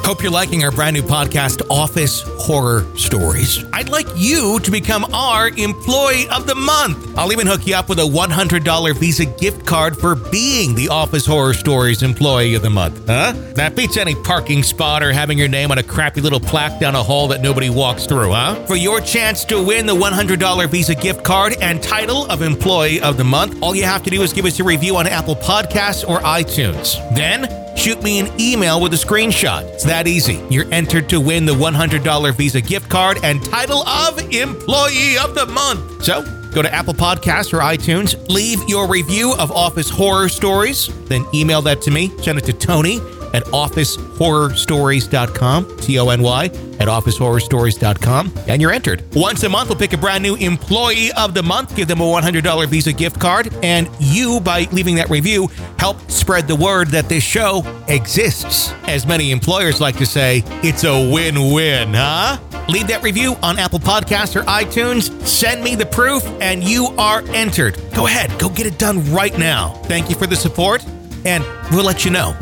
Hope you're liking our brand new podcast, Office Horror Stories. I'd like you to become our Employee of the Month. I'll even hook you up with a $100 Visa gift card for being the Office Horror Stories Employee of the Month. Huh? That beats any parking spot or having your name on a crappy little plaque down a hall that nobody walks through, huh? For your chance to win the $100 Visa gift card and title of Employee of the Month, all you have to do is give us a review on Apple Podcasts or iTunes. Then, shoot me an email with a screenshot. It's that easy. You're entered to win the $100 Visa gift card and title of Employee of the Month. So, go to Apple Podcasts or iTunes, leave your review of Office Horror Stories, then email that to me. Send it to Tony at officehorrorstories.com, Tony at officehorrorstories.com, and you're entered. Once a month, we'll pick a brand new Employee of the Month, give them a $100 Visa gift card, and you, by leaving that review, help spread the word that this show exists. As many employers like to say, it's a win-win, huh? Leave that review on Apple Podcasts or iTunes, send me the proof, and you are entered. Go ahead, go get it done right now. Thank you for the support, and we'll let you know.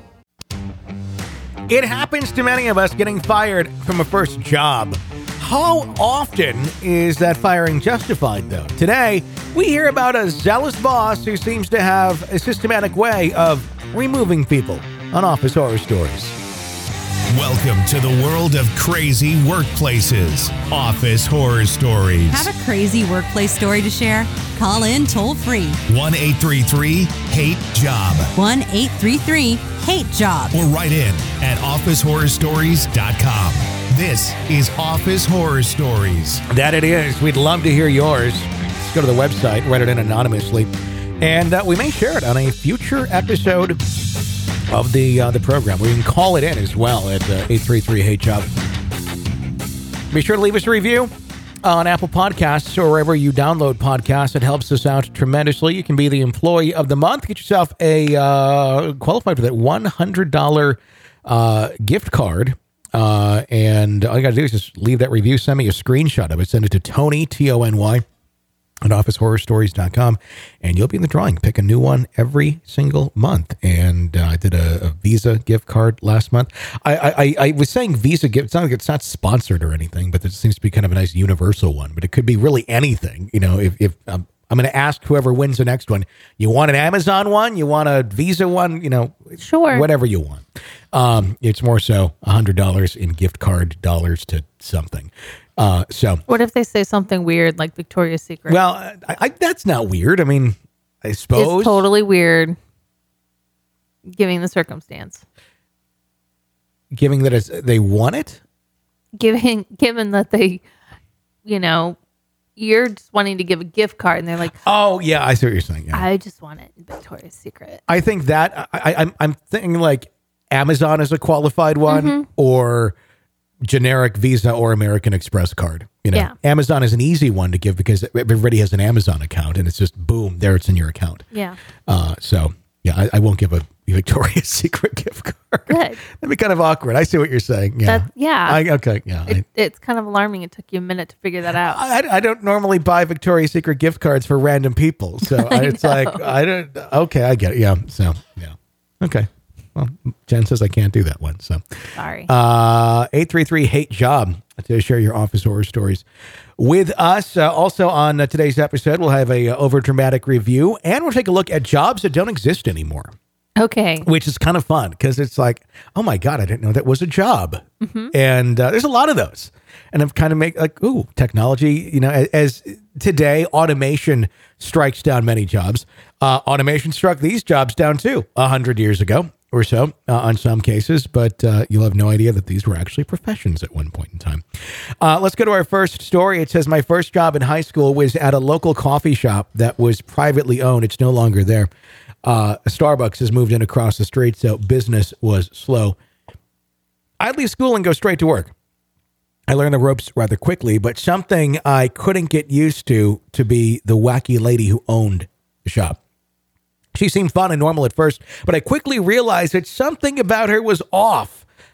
It happens to many of us getting fired from a first job. How often is that firing justified, though? Today, we hear about a zealous boss who seems to have a systematic way of removing people on Office Horror Stories. Welcome to the world of crazy workplaces. Office Horror Stories. Have a crazy workplace story to share? Call in toll free. 1-833-HATE-JOB. 1-833-HATE-JOB. Or write in at officehorrorstories.com. This is Office Horror Stories. That it is. We'd love to hear yours. Just go to the website, write it in anonymously, and we may share it on a future episode of the program. We can call it in as well at 833-HATE-JOB. Be sure to leave us a review on Apple Podcasts or wherever you download podcasts. It helps us out tremendously. You can be the Employee of the Month. Get yourself a qualified for that $100 gift card. And all you got to do is just leave that review. Send me a screenshot of it. Send it to Tony, Tony, at officehorrorstories.com, and you'll be in the drawing. Pick a new one every single month. And I did a Visa gift card last month. I was saying Visa gift. It's not like it's not sponsored or anything, but it seems to be kind of a nice universal one. But it could be really anything. You know, if I'm going to ask whoever wins the next one, you want an Amazon one? You want a Visa one? You know, sure, whatever you want. It's more so $100 in gift card dollars to something. So what if they say something weird like Victoria's Secret? Well, that's not weird. I mean, I suppose it's totally weird, given the circumstance. Given that they want it, given that they, you're just wanting to give a gift card, and they're like, "Oh yeah, I see what you're saying." Yeah. I just want it in Victoria's Secret. I think that I'm thinking like Amazon is a qualified one, or generic Visa or American Express card. Yeah. Amazon is an easy one to give because everybody has an Amazon account, and it's just boom, there it's in your account. Yeah. So yeah, I won't give a Victoria's Secret gift card. Good. That'd be kind of awkward. I see what you're saying. Yeah. Okay. Yeah. It's kind of alarming. It took you a minute to figure that out. I don't normally buy Victoria's Secret gift cards for random people, so it's like I don't. Okay, I get it. Yeah. So yeah. Okay. Well, Jen says I can't do that one, so sorry. 833-HATE-JOB to share your Office Horror Stories with us. Also on today's episode, we'll have a overdramatic review, and we'll take a look at jobs that don't exist anymore. Okay. Which is kind of fun because it's like, oh my God, I didn't know that was a job. And there's a lot of those. And I've kind of make like, ooh, technology, as today, automation strikes down many jobs. Automation struck these jobs down too 100 years ago or so on some cases, but you'll have no idea that these were actually professions at one point in time. Let's go to our first story. It says, my first job in high school was at a local coffee shop that was privately owned. It's no longer there. Starbucks has moved in across the street, so business was slow. I'd leave school and go straight to work. I learned the ropes rather quickly, but something I couldn't get used to be the wacky lady who owned the shop. She seemed fun and normal at first, but I quickly realized that something about her was off.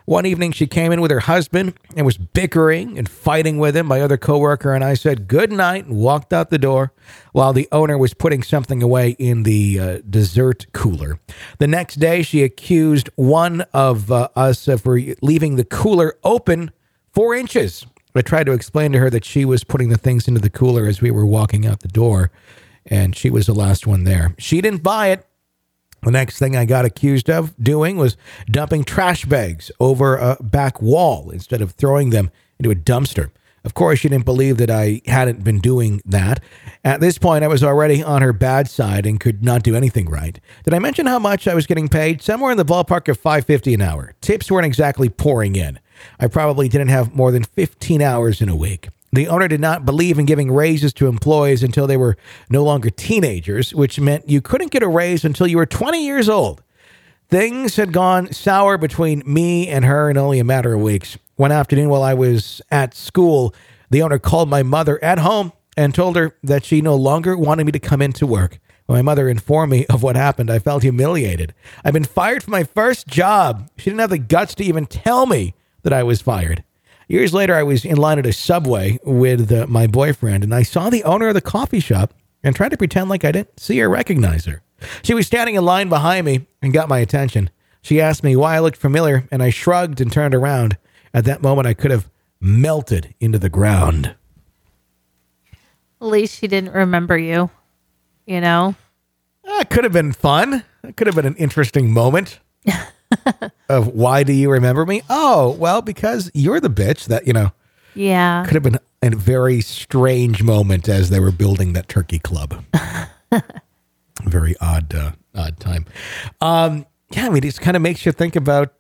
One evening, she came in with her husband and was bickering and fighting with him, my other coworker, and I said good night and walked out the door while the owner was putting something away in the dessert cooler. The next day, she accused one of us for leaving the cooler open 4 inches. I tried to explain to her that she was putting the things into the cooler as we were walking out the door, and she was the last one there. She didn't buy it. The next thing I got accused of doing was dumping trash bags over a back wall instead of throwing them into a dumpster. Of course, she didn't believe that I hadn't been doing that. At this point, I was already on her bad side and could not do anything right. Did I mention how much I was getting paid? Somewhere in the ballpark of $5.50 an hour. Tips weren't exactly pouring in. I probably didn't have more than 15 hours in a week. The owner did not believe in giving raises to employees until they were no longer teenagers, which meant you couldn't get a raise until you were 20 years old. Things had gone sour between me and her in only a matter of weeks. One afternoon while I was at school, the owner called my mother at home and told her that she no longer wanted me to come into work. When my mother informed me of what happened, I felt humiliated. I'd been fired from my first job. She didn't have the guts to even tell me that I was fired. Years later, I was in line at a Subway with my boyfriend, and I saw the owner of the coffee shop and tried to pretend like I didn't see or recognize her. She was standing in line behind me and got my attention. She asked me why I looked familiar, and I shrugged and turned around. At that moment, I could have melted into the ground. At least she didn't remember you, you know? It could have been fun. It could have been an interesting moment. Of why do you remember me? Oh, well, because you're the bitch that, Yeah. could have been a very strange moment as they were building that turkey club. Very odd time. Yeah, I mean, it kind of makes you think about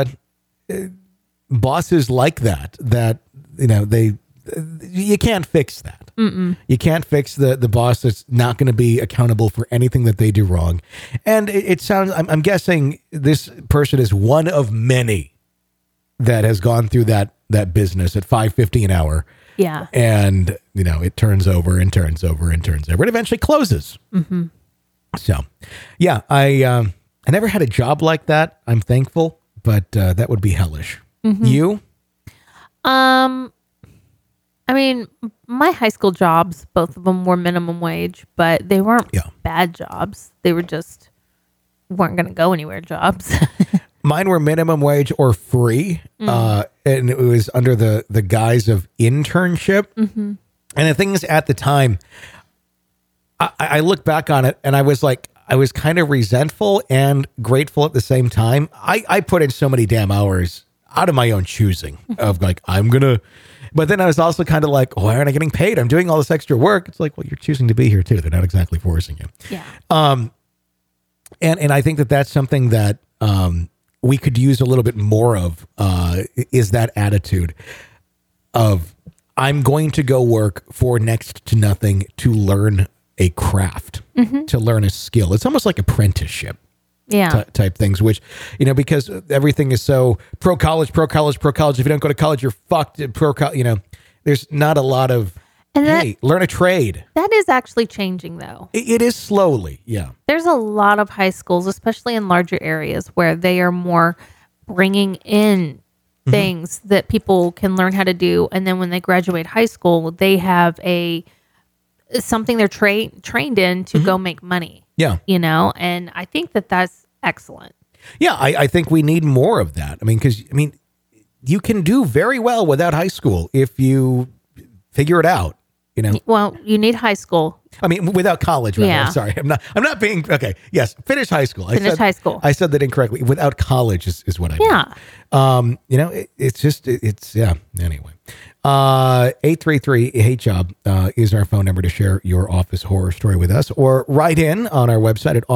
bosses like that, you can't fix that. Mm-mm. You can't fix the boss that's not going to be accountable for anything that they do wrong. And it sounds, I'm guessing this person is one of many that has gone through that business at $5.50 an hour. Yeah. And, it turns over and turns over and turns over and eventually closes. Mm-hmm. So, yeah, I never had a job like that. I'm thankful, but that would be hellish. Mm-hmm. You? I mean, my high school jobs, both of them were minimum wage, but they weren't bad jobs. They were just weren't going to go anywhere jobs. Mine were minimum wage or free, and it was under the guise of internship. Mm-hmm. And the thing is, at the time, I look back on it, and I was kind of resentful and grateful at the same time. I put in so many damn hours out of my own choosing of I'm going to... But then I was also kind of like, why aren't I getting paid? I'm doing all this extra work. It's like, well, you're choosing to be here too. They're not exactly forcing you. Yeah. And I think that that's something that we could use a little bit more of, is that attitude of, I'm going to go work for next to nothing to learn a craft, to learn a skill. It's almost like apprenticeship. Yeah. Type things, which, because everything is so pro college. If you don't go to college, you're fucked. There's not a lot of, learn a trade. That is actually changing, though. It is slowly. Yeah. There's a lot of high schools, especially in larger areas, where they are more bringing in things that people can learn how to do. And then when they graduate high school, they have something they're trained in to go make money. Yeah. And I think that that's excellent. Yeah, I think we need more of that. Because you can do very well without high school if you figure it out. Well, you need high school. Without college, rather. Yeah. I'm sorry. I'm not being, okay. Yes. Finish high school. High school. I said that incorrectly. Without college is what I mean. Yeah. Anyway, 833-HEY-JOB is our phone number to share your office horror story with us, or write in on our website at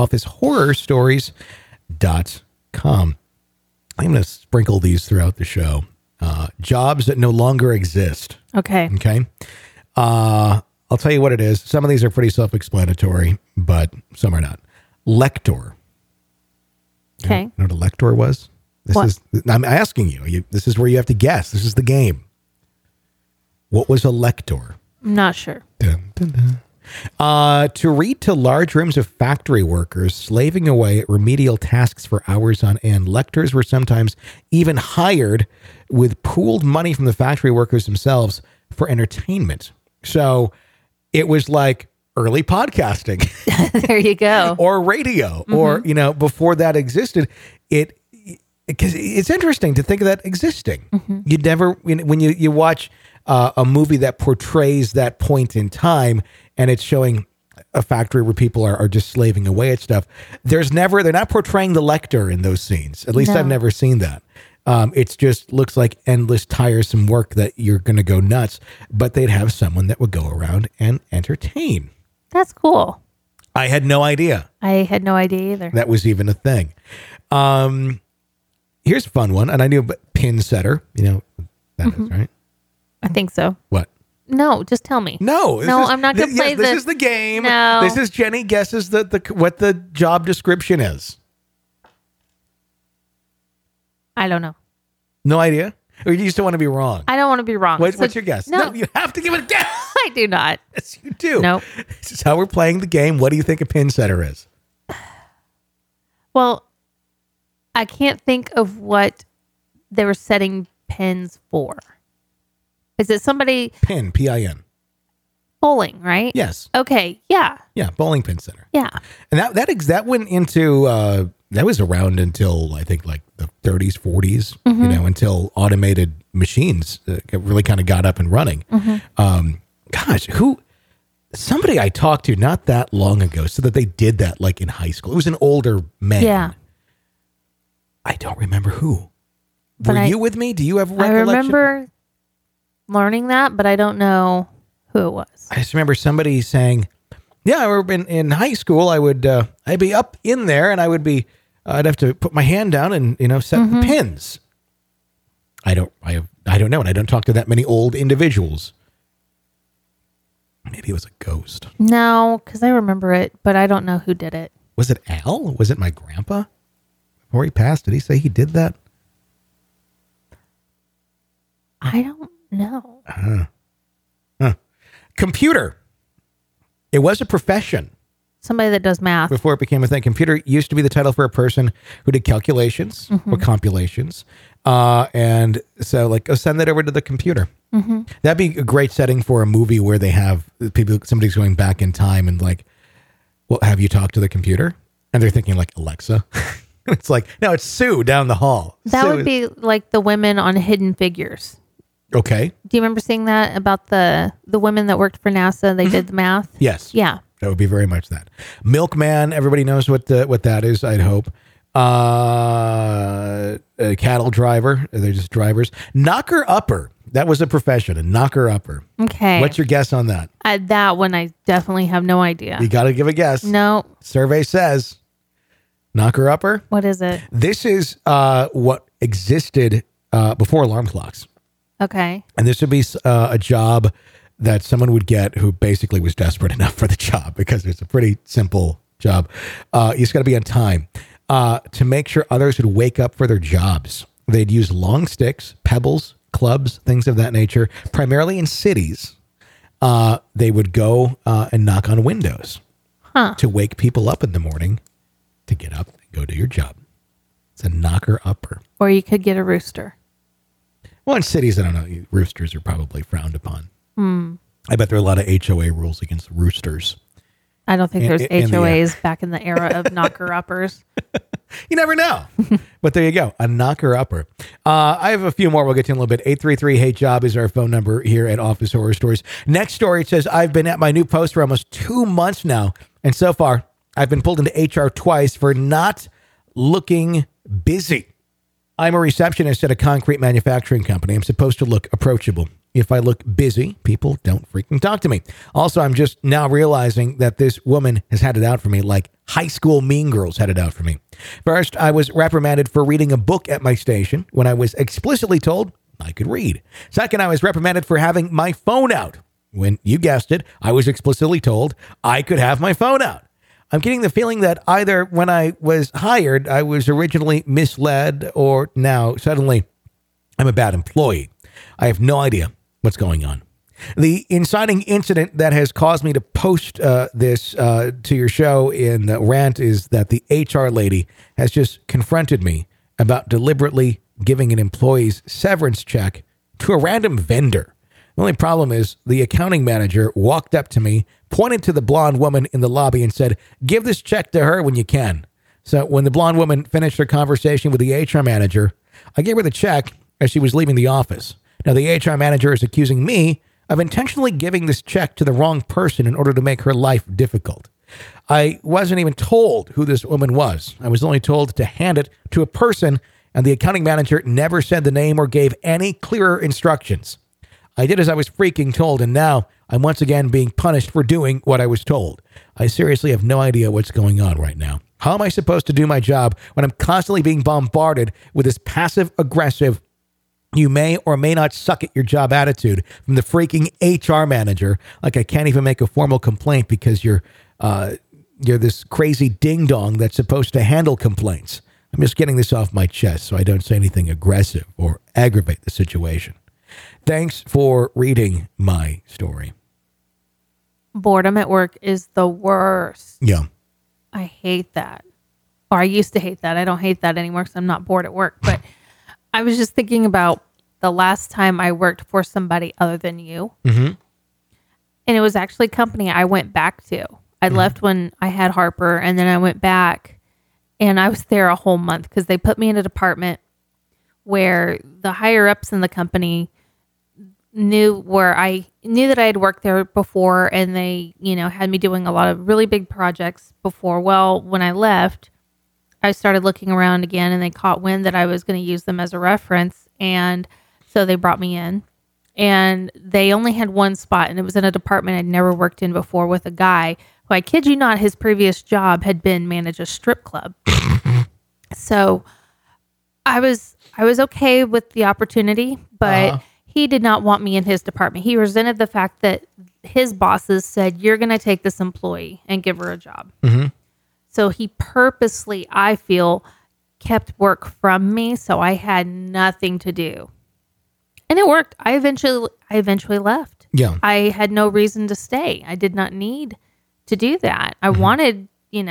officehorrorstories.com. I'm going to sprinkle these throughout the show. Jobs that no longer exist. Okay. I'll tell you what it is. Some of these are pretty self-explanatory, but some are not. Lector. Okay. You know what a lector was? I'm asking you. This is where you have to guess. This is the game. What was a lector? I'm not sure. Dun, dun, dun. To read to large rooms of factory workers slaving away at remedial tasks for hours on end. Lectors were sometimes even hired with pooled money from the factory workers themselves for entertainment. So it was like early podcasting There you go. or radio, or, before that existed, because it's interesting to think of that existing. You'd never, when you watch a movie that portrays that point in time and it's showing a factory where people are just slaving away at stuff, they're not portraying the lector in those scenes. At least No. I've never seen that. It's just looks like endless, tiresome work that you're going to go nuts, but they'd have someone that would go around and entertain. That's cool. I had no idea I had no idea either. that was even a thing. Here's a fun one, and I knew about pin setter. You know what that is, right? I think so. What? No, just tell me. No, I'm not going to play this is the game. No. This is Jenny guesses what the job description is. I don't know. No idea? Or you still want to be wrong? I don't want to be wrong. What's your guess? No, You have to give it a guess. I do not. Yes, you do. Nope. This is how we're playing the game. What do you think a pin setter is? Well, I can't think of what they were setting pins for. Is it somebody Pin, P-I-N. bowling, right? Yes. Okay. Yeah. Yeah, bowling pin setter. Yeah. And that went into that was around until I think like the 30s, 40s, until automated machines really kind of got up and running. Somebody I talked to not that long ago said that they did that like in high school. It was an older man. Yeah. I don't remember who. But Were you with me? Do you have a I recollection? remember learning that, but I don't know who it was. I just remember somebody saying, "Yeah, in high school, I'd be up in there, and I'd have to put my hand down and set the pins." I don't know, and I don't talk to that many old individuals. Maybe it was a ghost. No, because I remember it, but I don't know who did it. Was it Al? Was it my grandpa? Before he passed, did he say he did that? I don't know. Computer. It was a profession Somebody that does math. before it became a thing. Computer used to be the title for a person who did calculations or compulations. And so send that over to the computer. That'd be a great setting for a movie where they have somebody's going back in time and well, have you talked to the computer? And they're thinking like Alexa. It's like, no, it's Sue down the hall. That Sue would be like the women on Hidden Figures. okay. Do you remember seeing that about the women that worked for NASA? They did the math. Yes. Yeah. That would be very much that. Milkman, everybody knows what that is, I'd hope. A cattle driver, they're just drivers. Knocker upper, that was a profession, a knocker upper. Okay. What's your guess on that? That one I definitely have no idea. You got to give a guess. No. Survey says knocker upper. What is it? This is what existed before alarm clocks. Okay. And this would be a job that someone would get who basically was desperate enough for the job because it's a pretty simple job. You just got to be on time to make sure others would wake up for their jobs. They'd use long sticks, pebbles, clubs, things of that nature, primarily in cities. They would go and knock on windows to wake people up in the morning to get up and go do your job. It's a knocker upper. Or you could get a rooster. Well, in cities, I don't know. Roosters are probably frowned upon. I bet there are a lot of HOA rules against roosters. I don't think there's in the HOAs back in the era of knocker uppers. You never know. But there you go. A knocker upper. I have a few more we'll get to in a little bit. 833-HATE-JOB is our phone number here at Office Horror Stories. Next story, it says, I've been at my new post for almost 2 months now. And so far, I've been pulled into HR twice for not looking busy. I'm a receptionist at a concrete manufacturing company. I'm supposed to look approachable. If I look busy, people don't freaking talk to me. Also, I'm just now realizing that this woman has had it out for me like high school mean girls had it out for me. First, I was reprimanded for reading a book at my station when I was explicitly told I could read. Second, I was reprimanded for having my phone out when, you guessed it, I was explicitly told I could have my phone out. I'm getting the feeling that either when I was hired, I was originally misled, or now suddenly I'm a bad employee. I have no idea what's going on. The inciting incident that has caused me to post this to your show in the rant is that the HR lady has just confronted me about deliberately giving an employee's severance check to a random vendor. The only problem is the accounting manager walked up to me, pointed to the blonde woman in the lobby and said, "Give this check to her when you can." So when the blonde woman finished her conversation with the HR manager, I gave her the check as she was leaving the office. Now the HR manager is accusing me of intentionally giving this check to the wrong person in order to make her life difficult. I wasn't even told who this woman was. I was only told to hand it to a person, and the accounting manager never said the name or gave any clearer instructions. I did as I was freaking told, and now I'm once again being punished for doing what I was told. I seriously have no idea what's going on right now. How am I supposed to do my job when I'm constantly being bombarded with this passive-aggressive, you may or may not suck at your job attitude from the freaking HR manager? Like I can't even make a formal complaint because you're this crazy ding-dong that's supposed to handle complaints. I'm just getting this off my chest so I don't say anything aggressive or aggravate the situation. Thanks for reading my story. Boredom at work is the worst. Yeah. I hate that. Or I used to hate that. I don't hate that anymore because I'm not bored at work. But I was just thinking about the last time I worked for somebody other than you. Mm-hmm. And it was actually a company I went back to. I left when I had Harper, and then I went back, and I was there a whole month because they put me in a department where the higher ups in the company knew that I had worked there before, and they, had me doing a lot of really big projects before. Well, when I left, I started looking around again, and they caught wind that I was going to use them as a reference, and so they brought me in. And they only had one spot, and it was in a department I'd never worked in before with a guy who, I kid you not, his previous job had been manage a strip club. So I was okay with the opportunity, but he did not want me in his department. He resented the fact that his bosses said, "You're going to take this employee and give her a job." Mm-hmm. So he purposely, I feel, kept work from me, so I had nothing to do. And it worked. I eventually left. Yeah. I had no reason to stay. I did not need to do that. I wanted,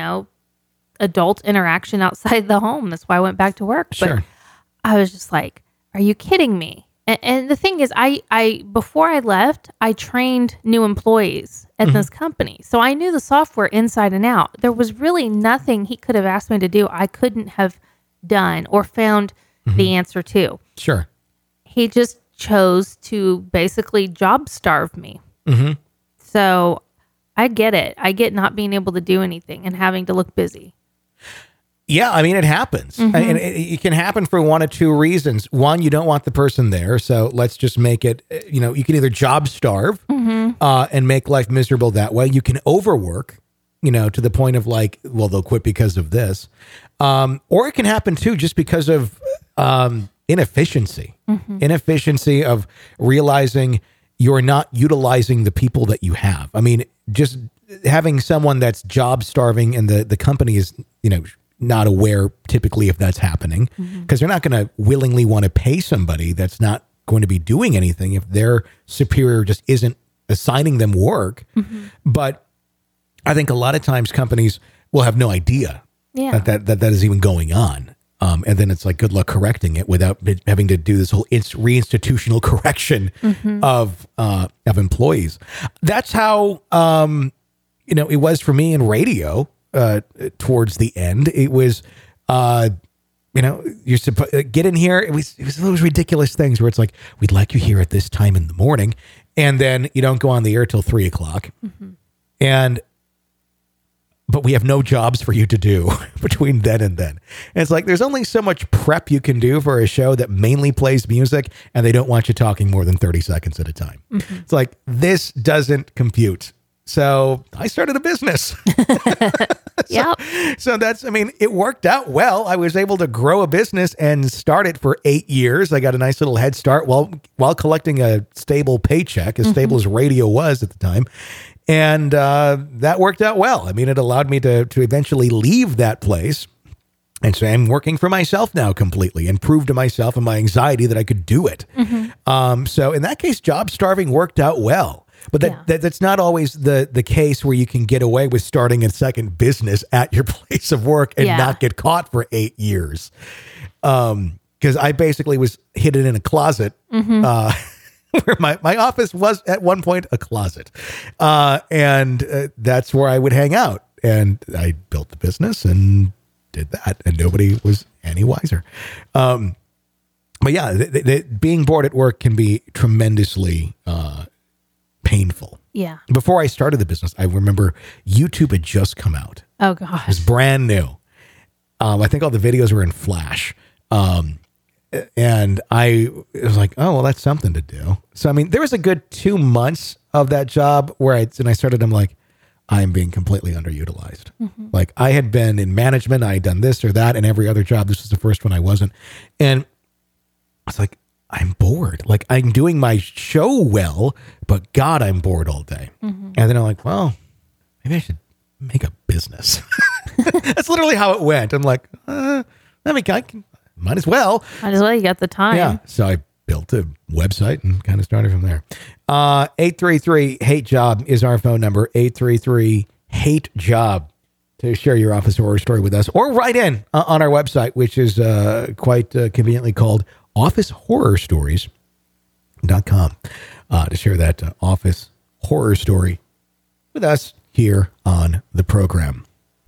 adult interaction outside the home. That's why I went back to work. Sure. But I was just like, are you kidding me? And the thing is, I before I left, I trained new employees at this company. So I knew the software inside and out. There was really nothing he could have asked me to do I couldn't have done or found the answer to. Sure. He just chose to basically job starve me. Mm-hmm. So I get it. I get not being able to do anything and having to look busy. Yeah, I mean, it happens. Mm-hmm. And it can happen for one of two reasons. One, you don't want the person there. So let's just make it, you can either job starve and make life miserable that way. You can overwork, to the point of like, well, they'll quit because of this. Or it can happen too, just because of inefficiency. Mm-hmm. Inefficiency of realizing you're not utilizing the people that you have. I mean, just having someone that's job starving and the company is, not aware typically if that's happening, because they're not going to willingly want to pay somebody that's not going to be doing anything if their superior just isn't assigning them work. Mm-hmm. But I think a lot of times companies will have no idea that is even going on. And then it's like, good luck correcting it without having to do this whole reinstitutional correction of employees. That's how, it was for me in radio towards the end. It was, you're supposed to get in here. It was those ridiculous things where it's like, we'd like you here at this time in the morning. And then you don't go on the air till 3:00. Mm-hmm. But we have no jobs for you to do between then and then. And it's like, there's only so much prep you can do for a show that mainly plays music, and they don't want you talking more than 30 seconds at a time. Mm-hmm. It's like, this doesn't compute. So I started a business. So that's, it worked out well. I was able to grow a business and start it for 8 years. I got a nice little head start while collecting a stable paycheck, as stable as radio was at the time. And that worked out well. It allowed me to eventually leave that place. And so I'm working for myself now completely, and prove to myself and my anxiety that I could do it. Mm-hmm. So in that case, job starving worked out well. But that's not always the case where you can get away with starting a second business at your place of work and not get caught for 8 years. Because I basically was hidden in a closet where my office was at one point a closet. And that's where I would hang out. And I built the business and did that. And nobody was any wiser. But yeah, being bored at work can be tremendously painful. Yeah. Before I started the business, I remember YouTube had just come out. Oh, gosh. It was brand new. I think all the videos were in Flash. And I was like, oh, well, that's something to do. So, I mean, there was a good 2 months of that job where I'm like, I'm being completely underutilized. Mm-hmm. Like I had been in management, I had done this or that, and every other job. This was the first one I wasn't. And I was like, I'm bored. Like I'm doing my show well, but God, I'm bored all day. Mm-hmm. And then I'm like, well, maybe I should make a business. That's literally how it went. I'm like, I might as well. You got the time. Yeah. So I built a website and kind of started from there. 833-HATE-JOB is our phone number. 833-HATE-JOB to share your office horror story with us, or write in on our website, which is quite conveniently called officehorrorstories.com to share that office horror story with us here on the program.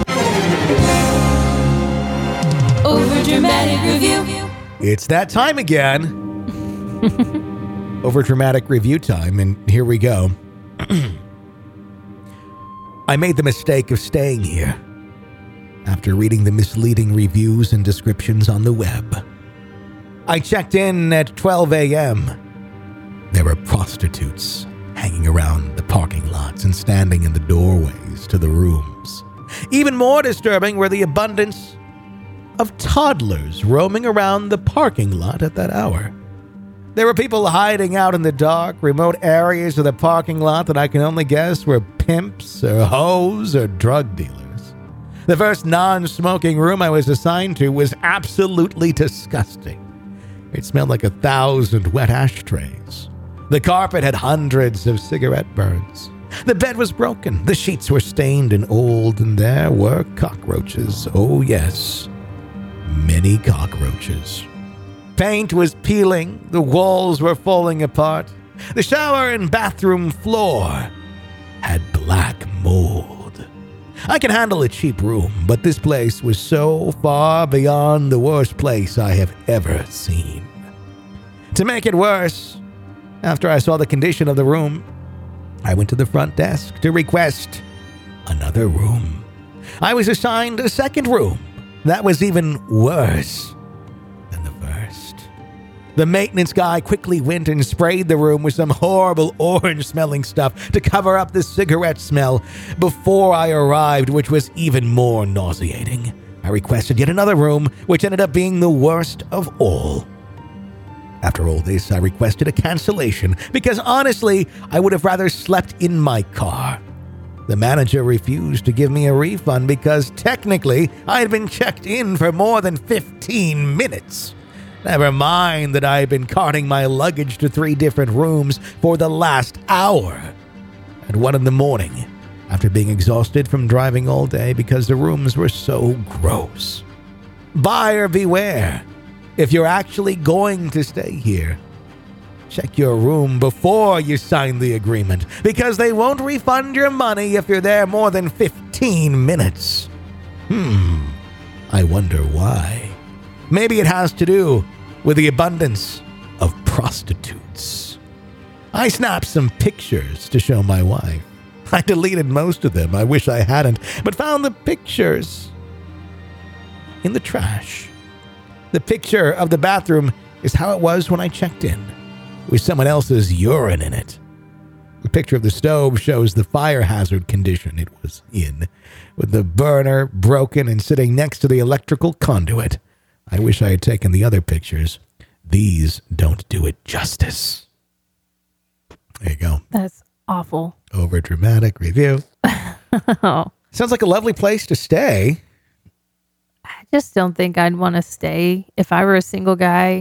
Overdramatic review. It's that time again. Overdramatic review time, and here we go. I made the mistake of staying here after reading the misleading reviews and descriptions on the web. I checked in at 12 a.m. There were prostitutes hanging around the parking lots and standing in the doorways to the rooms. Even more disturbing were the abundance of toddlers roaming around the parking lot at that hour. There were people hiding out in the dark, remote areas of the parking lot that I can only guess were pimps or hoes or drug dealers. The first non-smoking room I was assigned to was absolutely disgusting. It smelled like 1,000 wet ashtrays. The carpet had hundreds of cigarette burns. The bed was broken. The sheets were stained and old, and there were cockroaches. Oh, yes. Many cockroaches. Paint was peeling. The walls were falling apart. The shower and bathroom floor had black mold. I can handle a cheap room, but this place was so far beyond the worst place I have ever seen. To make it worse, after I saw the condition of the room, I went to the front desk to request another room. I was assigned a second room that was even worse than the first. The maintenance guy quickly went and sprayed the room with some horrible orange-smelling stuff to cover up the cigarette smell before I arrived, which was even more nauseating. I requested yet another room, which ended up being the worst of all. After all this, I requested a cancellation because honestly, I would have rather slept in my car. The manager refused to give me a refund because technically I had been checked in for more than 15 minutes. Never mind that I had been carting my luggage to 3 different rooms for the last hour. At 1 a.m, after being exhausted from driving all day because the rooms were so gross. Buyer beware. If you're actually going to stay here, check your room before you sign the agreement, because they won't refund your money if you're there more than 15 minutes. I wonder why. Maybe it has to do with the abundance of prostitutes. I snapped some pictures to show my wife. I deleted most of them. I wish I hadn't, but found the pictures in the trash. The picture of the bathroom is how it was when I checked in, with someone else's urine in it. The picture of the stove shows the fire hazard condition it was in, with the burner broken and sitting next to the electrical conduit. I wish I had taken the other pictures. These don't do it justice. There you go. That's awful. Over dramatic review. Oh. Sounds like a lovely place to stay. I just don't think I'd want to stay if I were a single guy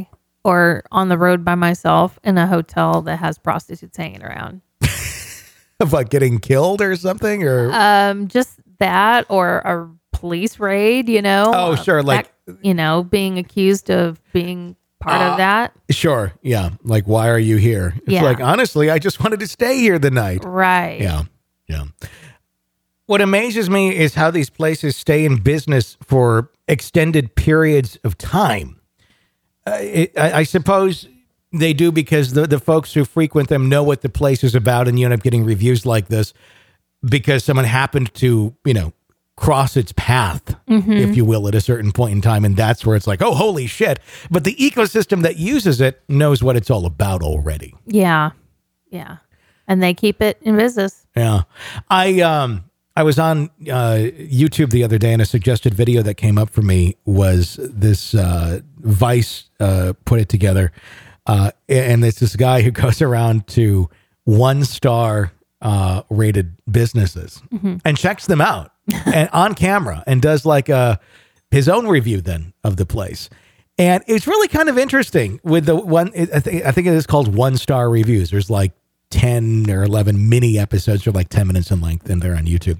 or on the road by myself in a hotel that has prostitutes hanging around. Of like getting killed or something, or Just that, or a police raid, Oh, sure, like being accused of being part of that. sure, yeah. Like, why are you here? It's Yeah. like, honestly, I just wanted to stay here the night. Right. Yeah. What amazes me is how these places stay in business for extended periods of time. I suppose they do because the folks who frequent them know what the place is about, and you end up getting reviews like this because someone happened to, cross its path, if you will, at a certain point in time. And that's where it's like, oh, holy shit. But the ecosystem that uses it knows what it's all about already. Yeah. Yeah. And they keep it in business. Yeah. I was on YouTube the other day, and a suggested video that came up for me was this Vice put it together. And it's this guy who goes around to 1-star rated businesses and checks them out and on camera, and does like his own review then of the place. And it's really kind of interesting with the one, I think it is called 1-star reviews. There's like 10 or 11 mini episodes that are like 10 minutes in length, and they're on YouTube.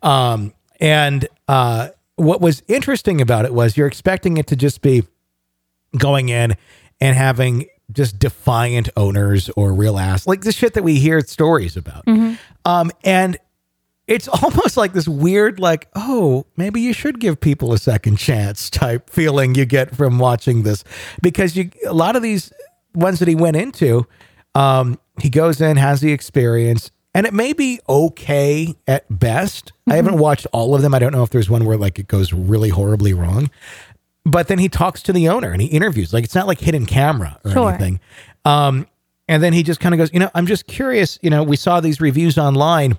What was interesting about it was you're expecting it to just be going in and having just defiant owners or real ass, like the shit that we hear stories about. And it's almost like this weird, like, oh, maybe you should give people a second chance type feeling you get from watching this, because a lot of these ones that he went into, he goes in, has the experience, and it may be okay at best. I haven't watched all of them. I don't know if there's one where like it goes really horribly wrong. But then he talks to the owner and he interviews. Like, it's not like hidden camera or anything. And then he just kind of goes, I'm just curious, we saw these reviews online.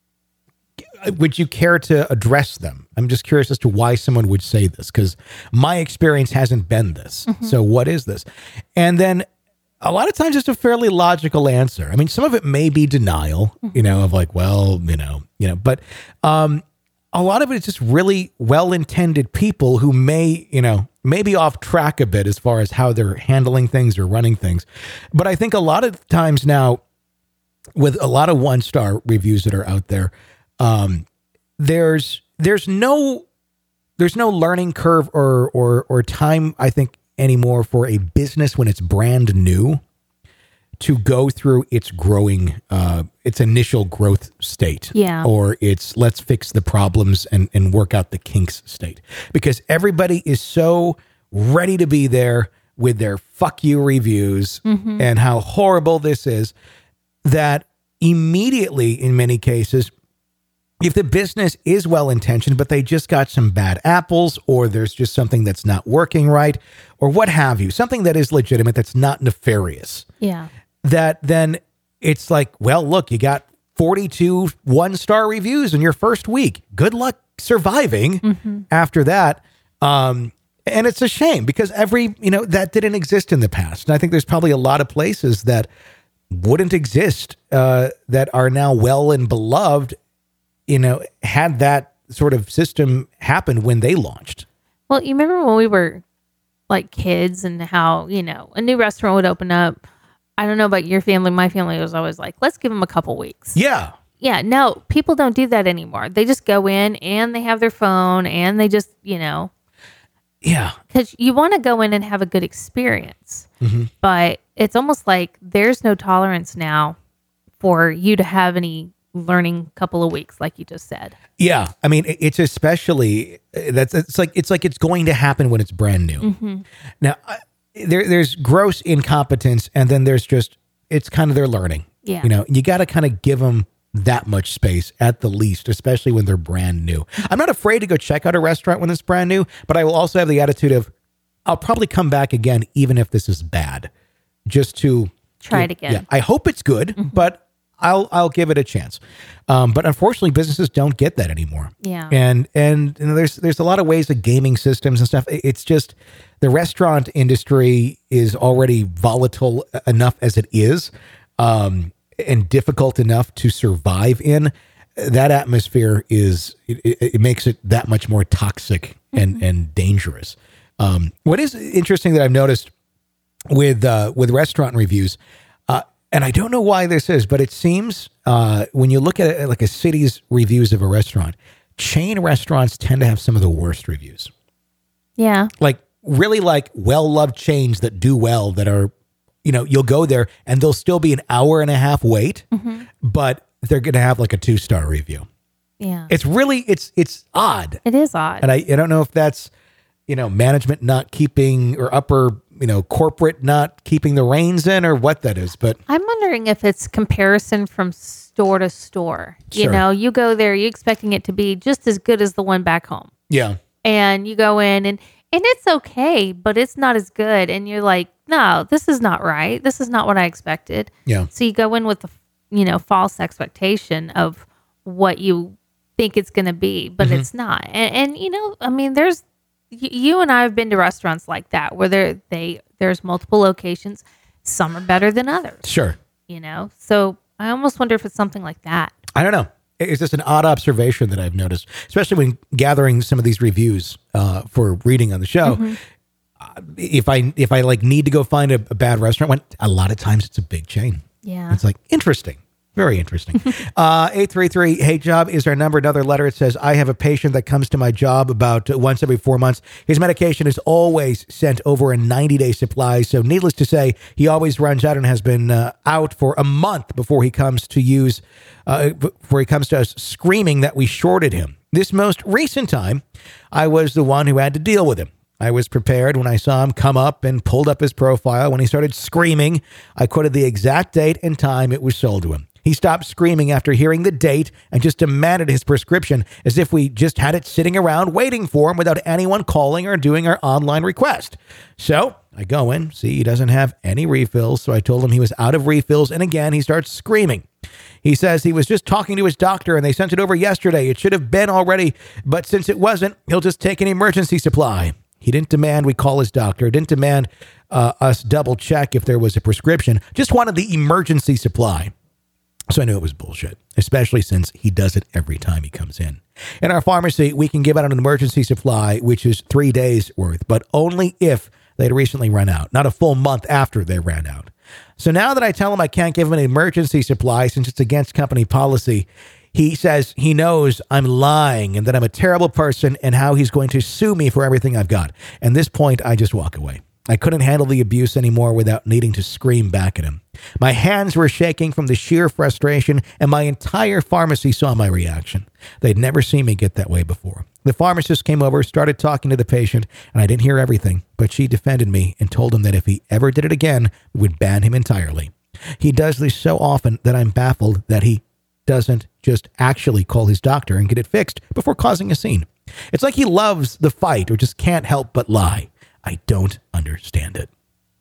Would you care to address them? I'm just curious as to why someone would say this, because my experience hasn't been this. So what is this? And then a lot of times it's a fairly logical answer. I mean, some of it may be denial, of like, well, but a lot of it is just really well-intended people who may be off track a bit as far as how they're handling things or running things. But I think a lot of times now, with a lot of 1-star reviews that are out there, there's no learning curve or time, I think, anymore for a business when it's brand new to go through its growing, its initial growth state, or its let's fix the problems and work out the kinks state, because everybody is so ready to be there with their fuck you reviews and how horrible this is, that immediately, in many cases, if the business is well-intentioned, but they just got some bad apples, or there's just something that's not working right, or what have you, something that is legitimate, that's not nefarious. Yeah. That then it's like, well, look, you got 42 1-star reviews in your first week. Good luck surviving after that. And it's a shame, because that didn't exist in the past. And I think there's probably a lot of places that wouldn't exist that are now well and beloved, had that sort of system happen when they launched. Well, you remember when we were like kids and how, a new restaurant would open up. I don't know about your family. My family was always like, let's give them a couple weeks. Yeah. Yeah. No, people don't do that anymore. They just go in and they have their phone and they just, Yeah. Because you want to go in and have a good experience. But it's almost like there's no tolerance now for you to have any learning couple of weeks, like you just said. Yeah. I mean, it's especially it's like it's going to happen when it's brand new. Now, there's gross incompetence, and then there's just, it's kind of their learning. Yeah. You got to kind of give them that much space at the least, especially when they're brand new. I'm not afraid to go check out a restaurant when it's brand new, but I will also have the attitude of, I'll probably come back again, even if this is bad, just to try it again. Yeah, I hope it's good, but I'll give it a chance. But unfortunately, businesses don't get that anymore. Yeah. And there's a lot of ways of gaming systems and stuff. It's just the restaurant industry is already volatile enough as it is, and difficult enough to survive in. That atmosphere it makes it that much more toxic and dangerous. What is interesting that I've noticed with restaurant reviews. And I don't know why this is, but it seems when you look at it, like a city's reviews of a restaurant, chain restaurants tend to have some of the worst reviews. Yeah. Like really like well-loved chains that do well, that are, you'll go there and there'll still be an hour and a half wait, but they're going to have like a 2-star review. Yeah. It's really, it's odd. It is odd. And I don't know if that's, management not keeping, or upper, corporate not keeping the reins in, or what that is. But I'm wondering if it's comparison from store to store. Sure. You go there, you're expecting it to be just as good as the one back home. yeah, And you go in and it's okay, but it's not as good. And you're like, no, this is not right. This is not what I expected. yeah, So you go in with the, false expectation of what you think it's going to be, but it's not. And there's, you and I have been to restaurants like that where there's multiple locations. Some are better than others, sure. So I almost wonder if it's something like that. I don't know. It's just an odd observation that I've noticed, especially when gathering some of these reviews for reading on the show. If I like need to go find a bad restaurant, a lot of times it's a big chain. Yeah. It's like interesting. Very interesting. 833 Hey Job is our number. Another letter. It says, I have a patient that comes to my job about once every 4 months. His medication is always sent over a 90-day supply. So needless to say, he always runs out and has been out for a month before he comes to us screaming that we shorted him. This most recent time, I was the one who had to deal with him. I was prepared when I saw him come up and pulled up his profile. When he started screaming, I quoted the exact date and time it was sold to him. He stopped screaming after hearing the date and just demanded his prescription as if we just had it sitting around waiting for him without anyone calling or doing our online request. So I go in, see he doesn't have any refills. So I told him he was out of refills. And again, he starts screaming. He says he was just talking to his doctor and they sent it over yesterday. It should have been already, but since it wasn't, he'll just take an emergency supply. He didn't demand we call his doctor, didn't demand us double check if there was a prescription, just wanted the emergency supply. So I knew it was bullshit, especially since he does it every time he comes in. In our pharmacy, we can give out an emergency supply, which is 3 days worth, but only if they'd recently run out, not a full month after they ran out. So now that I tell him I can't give him an emergency supply since it's against company policy, he says he knows I'm lying and that I'm a terrible person and how he's going to sue me for everything I've got. At this point, I just walk away. I couldn't handle the abuse anymore without needing to scream back at him. My hands were shaking from the sheer frustration, and my entire pharmacy saw my reaction. They'd never seen me get that way before. The pharmacist came over, started talking to the patient, and I didn't hear everything, but she defended me and told him that if he ever did it again, we would ban him entirely. He does this so often that I'm baffled that he doesn't just actually call his doctor and get it fixed before causing a scene. It's like he loves the fight or just can't help but lie. I don't understand it.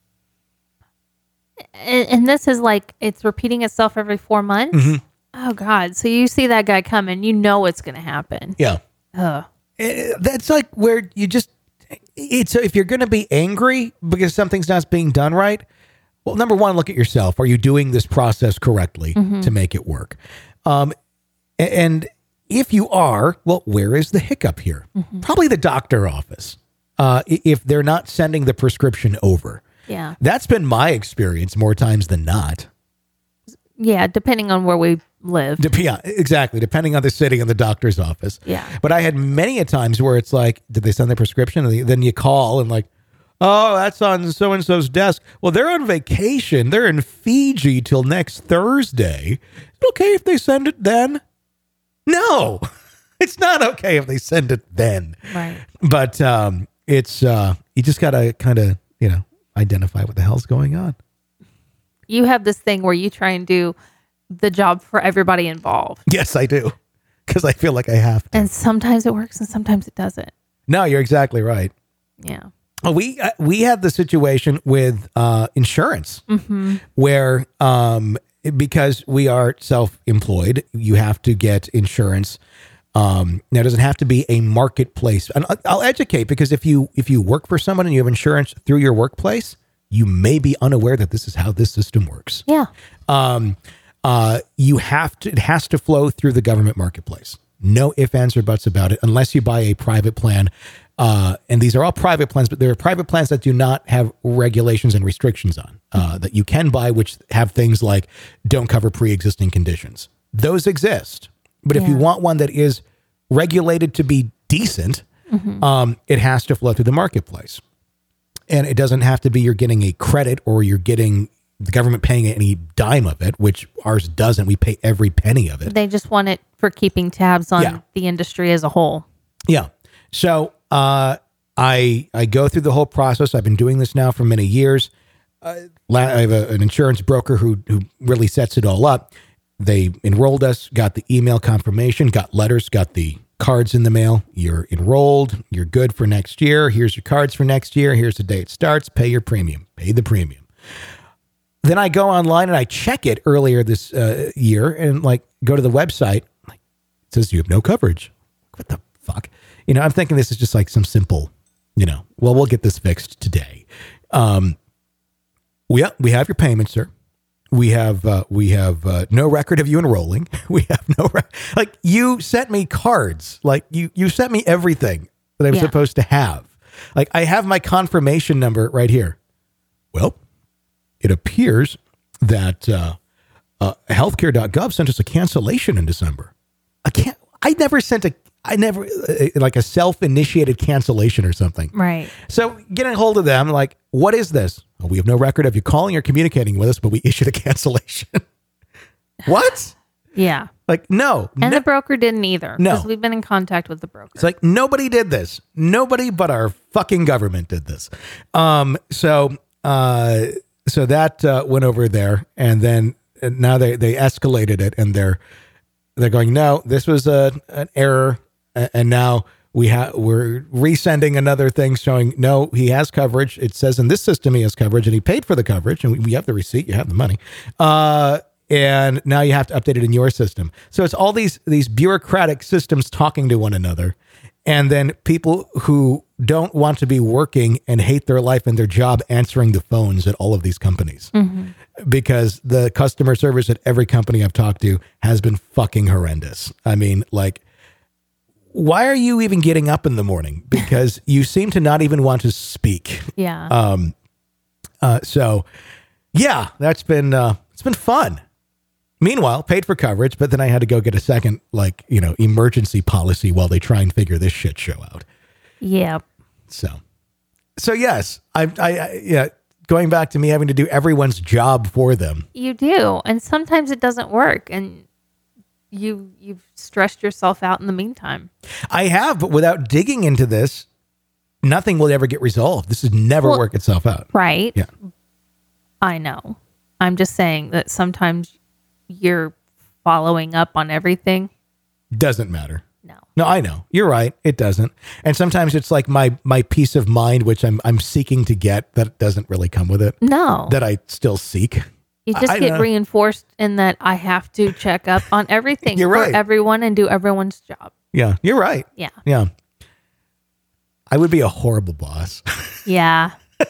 And this is like, it's repeating itself every 4 months? Mm-hmm. Oh, God. So you see that guy coming, you know it's going to happen. Yeah. Ugh. That's like where you just, if you're going to be angry because something's not being done right, well, number one, look at yourself. Are you doing this process correctly to make it work? And if you are, well, where is the hiccup here? Probably the doctor office. If they're not sending the prescription over. Yeah. That's been my experience more times than not. Yeah, depending on where we live. Yeah, exactly. Depending on the city and the doctor's office. Yeah. But I had many a times where it's like, did they send the prescription? And then you call and like, oh, that's on so-and-so's desk. Well, they're on vacation. They're in Fiji till next Thursday. Is it okay if they send it then? No, it's not okay if they send it then. Right. But it's, you just got to kind of, identify what the hell's going on. You have this thing where you try and do the job for everybody involved. Yes, I do. Because I feel like I have to. And sometimes it works and sometimes it doesn't. No, you're exactly right. Yeah. We had the situation with insurance where because we are self-employed, you have to get insurance. Now, it doesn't have to be a marketplace. And I'll educate, because if you work for someone and you have insurance through your workplace, you may be unaware that this is how this system works. Yeah. It has to flow through the government marketplace. No ifs, ands, or buts about it, unless you buy a private plan. And these are all private plans, but there are private plans that do not have regulations and restrictions on that you can buy, which have things like don't cover pre-existing conditions. Those exist. But if you want one that is regulated to be decent, it has to flow through the marketplace. And it doesn't have to be you're getting a credit or you're getting the government paying any dime of it, which ours doesn't. We pay every penny of it. They just want it for keeping tabs on the industry as a whole. Yeah. So I go through the whole process. I've been doing this now for many years. I have an insurance broker who really sets it all up. They enrolled us, got the email confirmation, got letters, got the cards in the mail. You're enrolled. You're good for next year. Here's your cards for next year. Here's the day it starts. Pay your premium. Pay the premium. Then I go online and I check it earlier this year and go to the website. It says you have no coverage. What the fuck? I'm thinking this is just like some simple, we'll get this fixed today. We have your payment, sir. We have no record of you enrolling. We have no you sent me cards. You sent me everything that I'm supposed to have. I have my confirmation number right here. Well, it appears that healthcare.gov sent us a cancellation in December. I never a self-initiated cancellation or something. Right. So getting a hold of them, what is this? Oh, we have no record of you calling or communicating with us, but we issued a cancellation. What? Yeah. No. And the broker didn't either. No. Because we've been in contact with the broker. It's nobody did this. Nobody but our fucking government did this. So that went over there, and then now they escalated it, and they're going, no, this was an error, and now we're resending another thing showing no, he has coverage. It says in this system he has coverage, and he paid for the coverage, and we have the receipt. You have the money, and now you have to update it in your system. So it's all these bureaucratic systems talking to one another. And then people who don't want to be working and hate their life and their job answering the phones at all of these companies. Because the customer service at every company I've talked to has been fucking horrendous. I mean, why are you even getting up in the morning? Because you seem to not even want to speak. Yeah. So yeah, that's been, it's been fun. Meanwhile, paid for coverage, but then I had to go get a second, emergency policy while they try and figure this shit show out. Yeah. So yes, going back to me having to do everyone's job for them. You do. And sometimes it doesn't work. And you've stressed yourself out in the meantime. I have, but without digging into this, nothing will ever get resolved. This is never work itself out. Right. Yeah. I know. I'm just saying that sometimes you're following up on everything. Doesn't matter. No, I know. You're right. It doesn't. And sometimes it's my peace of mind, which I'm seeking to get, that doesn't really come with it. No. That I still seek. You just get reinforced in that I have to check up on everything You're right. for everyone and do everyone's job. Yeah, you're right. Yeah. Yeah. I would be a horrible boss. Yeah.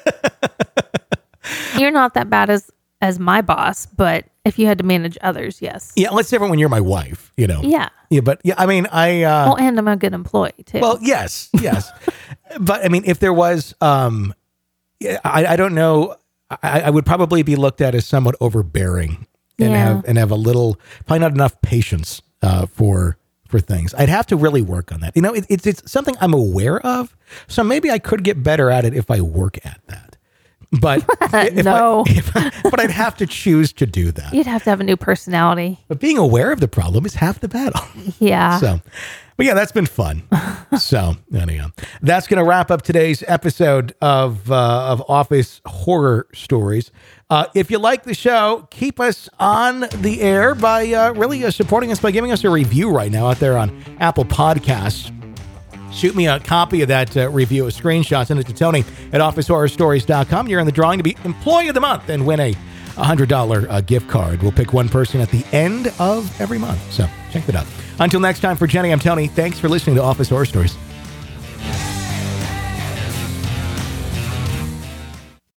You're not that bad as my boss, but if you had to manage others, yes. Yeah, well, it's different when you're my wife, Yeah. Yeah, but yeah, I mean, well, and I'm a good employee too. Well, yes. But I mean, if there was, I don't know, I would probably be looked at as somewhat overbearing and have a little, probably not enough patience for things. I'd have to really work on that. It's something I'm aware of, so maybe I could get better at it if I work at that. But but I'd have to choose to do that. You'd have to have a new personality. But being aware of the problem is half the battle. Yeah. But yeah, that's been fun. So anyhow, that's going to wrap up today's episode of Office Horror Stories. If you like the show, keep us on the air by really supporting us by giving us a review right now out there on Apple Podcasts. Shoot me a copy of that review, a screenshot, send it to Tony at officehorrorstories.com. You're in the drawing to be Employee of the Month and win a $100 gift card. We'll pick one person at the end of every month. So check that out. Until next time, for Jenny, I'm Tony. Thanks for listening to Office Horror Stories.